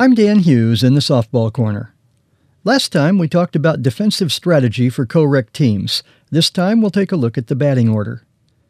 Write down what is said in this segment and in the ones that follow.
I'm Dan Hughes in the Softball Corner. Last time we talked about defensive strategy for co-rec teams. This time we'll take a look at the batting order.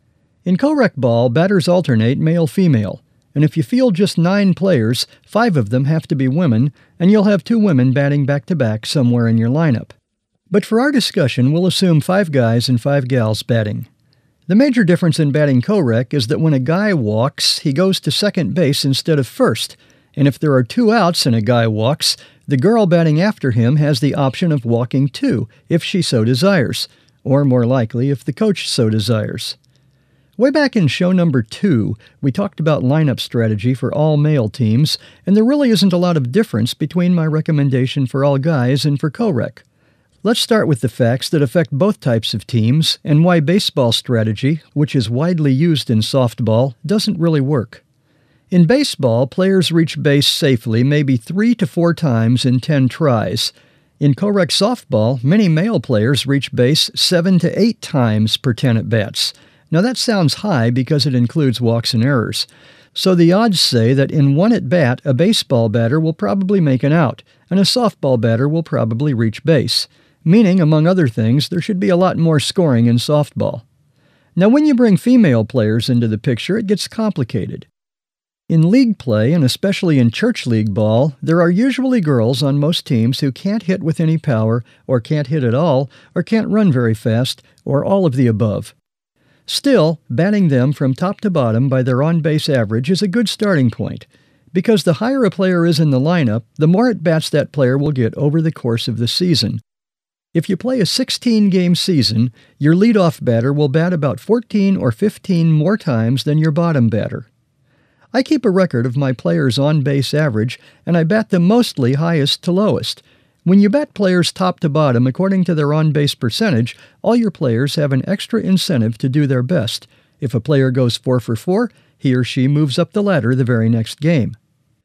In co-rec ball, batters alternate male-female, and if you field just 9 players, 5 of them have to be women, and you'll have 2 women batting back-to-back somewhere in your lineup. But for our discussion, we'll assume 5 guys and 5 gals batting. The major difference in batting co-rec is that when a guy walks, he goes to second base instead of first, and if there are 2 outs and a guy walks, the girl batting after him has the option of walking too, if she so desires, or more likely, if the coach so desires. Way back in show number 2, we talked about lineup strategy for all male teams, and there really isn't a lot of difference between my recommendation for all guys and for co-rec. Let's start with the facts that affect both types of teams and why baseball strategy, which is widely used in softball, doesn't really work. In baseball, players reach base safely maybe 3 to 4 times in 10 tries. In co-rec softball, many male players reach base 7 to 8 times per 10 at-bats. Now that sounds high because it includes walks and errors. So the odds say that in one at-bat, a baseball batter will probably make an out, and a softball batter will probably reach base. Meaning, among other things, there should be a lot more scoring in softball. Now when you bring female players into the picture, it gets complicated. In league play, and especially in church league ball, there are usually girls on most teams who can't hit with any power, or can't hit at all, or can't run very fast, or all of the above. Still, batting them from top to bottom by their on-base average is a good starting point, because the higher a player is in the lineup, the more at-bats that player will get over the course of the season. If you play a 16-game season, your leadoff batter will bat about 14 or 15 more times than your bottom batter. I keep a record of my players' on-base average, and I bat them mostly highest to lowest. When you bat players top to bottom according to their on-base percentage, all your players have an extra incentive to do their best. If a player goes 4 for 4, he or she moves up the ladder the very next game.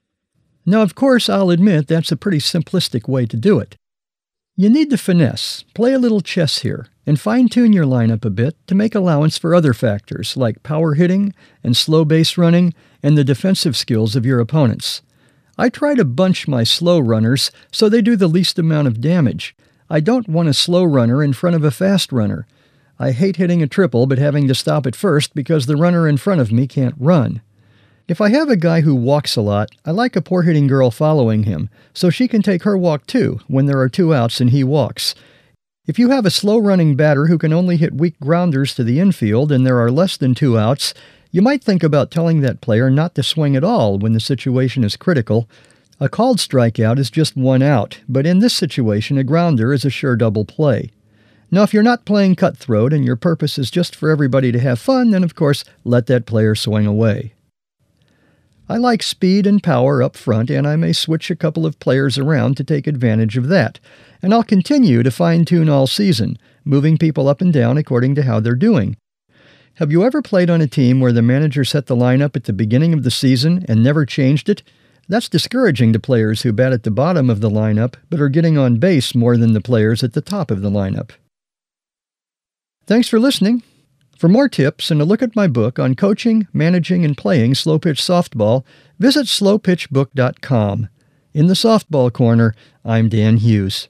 Now, of course, I'll admit that's a pretty simplistic way to do it. You need to finesse, play a little chess here, and fine-tune your lineup a bit to make allowance for other factors like power hitting and slow base running and the defensive skills of your opponents. I try to bunch my slow runners so they do the least amount of damage. I don't want a slow runner in front of a fast runner. I hate hitting a triple but having to stop at first because the runner in front of me can't run. If I have a guy who walks a lot, I like a poor hitting girl following him, so she can take her walk too when there are 2 outs and he walks. If you have a slow-running batter who can only hit weak grounders to the infield and there are less than 2 outs, you might think about telling that player not to swing at all when the situation is critical. A called strikeout is just 1 out, but in this situation a grounder is a sure double play. Now if you're not playing cutthroat and your purpose is just for everybody to have fun, then of course let that player swing away. I like speed and power up front, and I may switch a couple of players around to take advantage of that. And I'll continue to fine-tune all season, moving people up and down according to how they're doing. Have you ever played on a team where the manager set the lineup at the beginning of the season and never changed it? That's discouraging to players who bat at the bottom of the lineup but are getting on base more than the players at the top of the lineup. Thanks for listening. For more tips and a look at my book on coaching, managing, and playing slow-pitch softball, visit slowpitchbook.com. In the Softball Corner, I'm Dan Hughes.